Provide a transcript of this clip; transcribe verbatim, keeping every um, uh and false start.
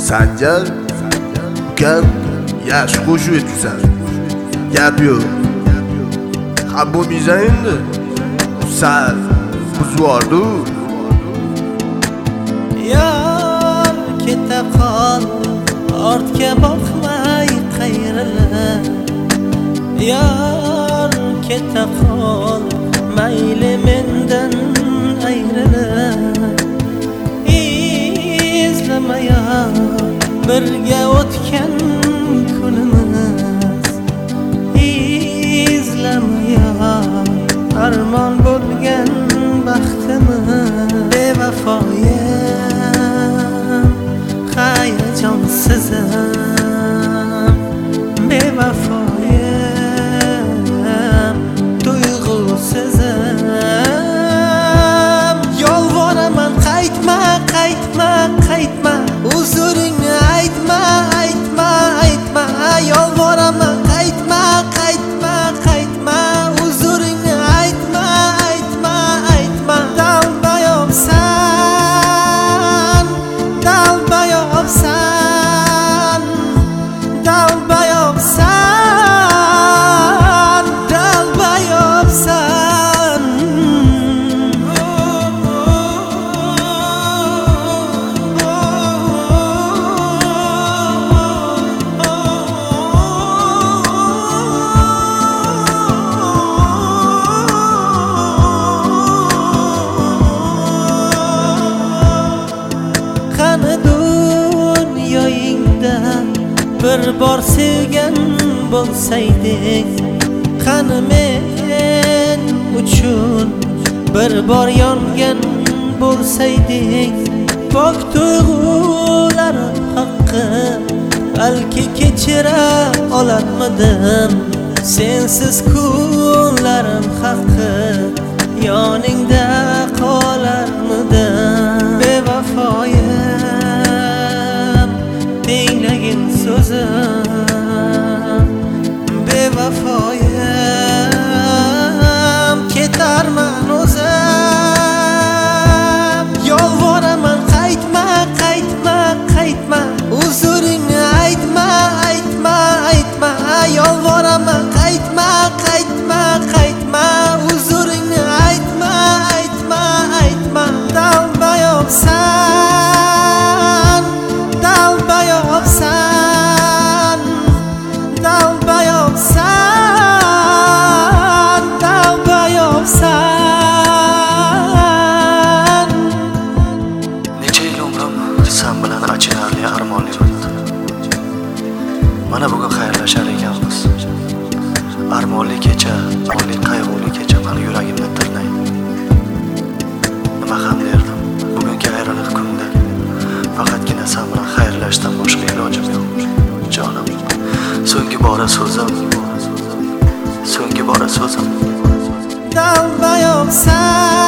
Sanjar ukam yaxshi qo'shiq aytsan. Gap yo'q. Ha bo'lmaysan endi. Sal buzvordu. Yar keta qol, ortga boqmay qayrila. Yar keta qol, mayli mendan ayrila. Izlamaya birga o'tgan kunimiz, izlamaya armon bo'lgan baxtimiz. Bevafoyim, hayajonsiz-am, bevafoyim, tuyg'usizam. Yolvoraman qaytma, qaytma, qaytma, uzuringni aytma, aytma, aytma. Yolvoraman qaytma, qaytma, qaytma, uzuringni aytma, aytma, aytma. Dalbayobsan, dalbayobsan, dalbayobsan, dalbayobsan. Qani dunyoyingda bir bor sevgan bo'lsaydik, qani men uchun bir bor yongan bo'lsaydik. Pok tuyg'ularim haqqi balki kechira olarmidim. Sensiz kunlarim haqqi yoningda qolarmidim. Bevafoyim, tinglagin so'zim. Bevafoyim, ketarman o'zim. Yolvoraman qaytma, qaytma, qaytma, uzuringni aytma, aytma, aytma. Yolvoraman qaytma, qaytma, qaytma, uzuringni aytma, aytma, aytma. Dalbayobsan, dalbayobsan, dalbayobsan, dalbayobsan. Necha yil umrim sen bilan achinarli armonli o'tdi. Mana bugun xayrlashar ekanmiz. Armonli kecha, armonli qayg'uli kecha meni yuragimni tirnaydi. Nima ham derdim, bugungi ayriliq kunda faqatgina sen bilan xayrlashdan boshqa ilojim yo'q. Jonim, so'nggi bora so'zim, so'nggi bora so'zim. Dalbayobsan.